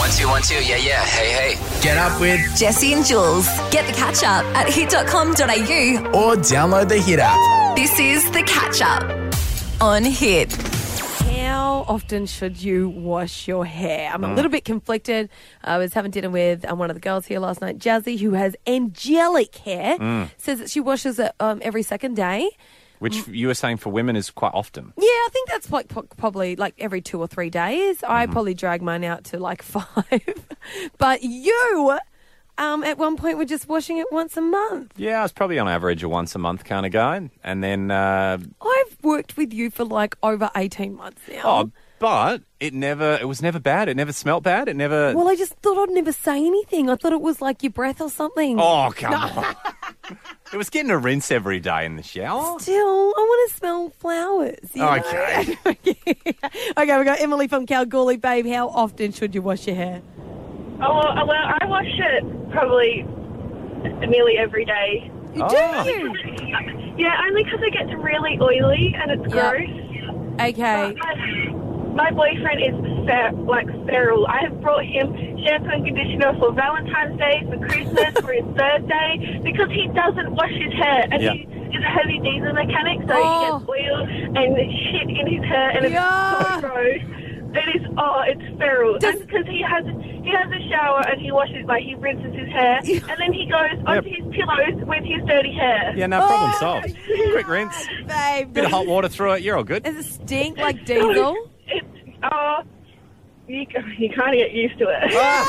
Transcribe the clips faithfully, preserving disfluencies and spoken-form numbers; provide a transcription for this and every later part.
One, two, one, two. Yeah, yeah. Hey, hey. Get up with Jesse and Jules. Get the catch up at hit dot com dot a u or download the Hit app. This is the catch up on Hit. How often should you wash your hair? I'm a little bit conflicted. I was having dinner with um, one of the girls here last night, Jazzy, who has angelic hair, says that she washes it um, every second day. Which you were saying for women is quite often. Yeah, I think that's like po- probably like every two or three days. I probably drag mine out to like five. But you, um, at one point, were just washing it once a month. Yeah, I was probably on average a once a month kind of guy. And then, uh, I've worked with you for like over eighteen months now. oh, but it never, it was never bad. It never smelt bad. It never. Well, I just thought I'd never say anything. I thought it was like your breath or something. Oh, come on. It was getting a rinse every day in the shower. Still, I want to smell flowers. You know? Okay. Okay, we got Emily from Kalgoorlie. Babe, how often should you wash your hair? Oh, well, I wash it probably nearly every day. You Oh. do you? Yeah, only because it gets really oily and it's Yeah. gross. Okay. My, my boyfriend is fer- like feral. I have brought him shampoo and conditioner for Valentine's Day, for Christmas, for his birthday, because he doesn't wash his hair. And Yeah. he is a heavy diesel mechanic, so Oh. he gets oil and shit in his hair, and it's Yeah. so gross. It is, oh, it's feral. Does- And because he has he has a shower and he washes, like, he rinses his hair, and then he goes onto his pillows with his dirty hair. Yeah, no problem Oh. solved. Quick rinse. Babe, Bit of hot water through it. You're all good. does it stink like diesel? It's, oh, you, you kind of get used to it.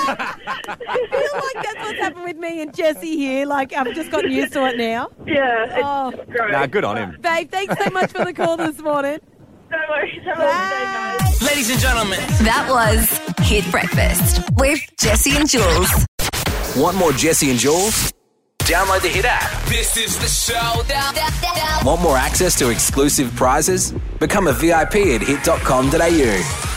I feel like that's what's happened with me and Jesse here. Like, I've just gotten used to it now. Yeah, it's Oh. gross. Nah, good on him. Babe, thanks so much for the call this morning. No worries. Have a lovely day, guys. Ladies and gentlemen. That was Hit Breakfast with Jesse and Jules. Want more Jesse and Jules? Download the Hit app. This is the show. Want more access to exclusive prizes? Become a V I P at hit dot com dot a u.